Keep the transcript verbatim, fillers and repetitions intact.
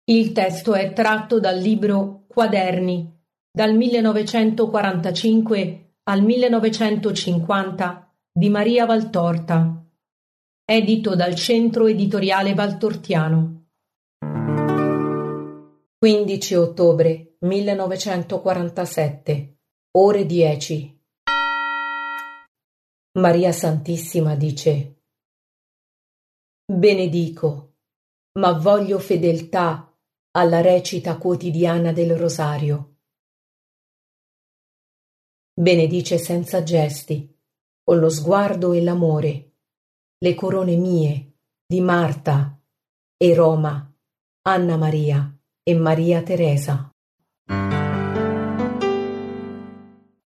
Il testo è tratto dal libro Quaderni, dal millenovecentoquarantacinque al millenovecentocinquanta di Maria Valtorta, edito dal Centro Editoriale Valtortiano. quindici ottobre millenovecentoquarantasette, ore dieci. Maria Santissima dice: benedico, ma voglio fedeltà alla recita quotidiana del rosario. Benedice senza gesti, con lo sguardo e l'amore, le corone mie di Marta e Roma, Anna Maria e Maria Teresa.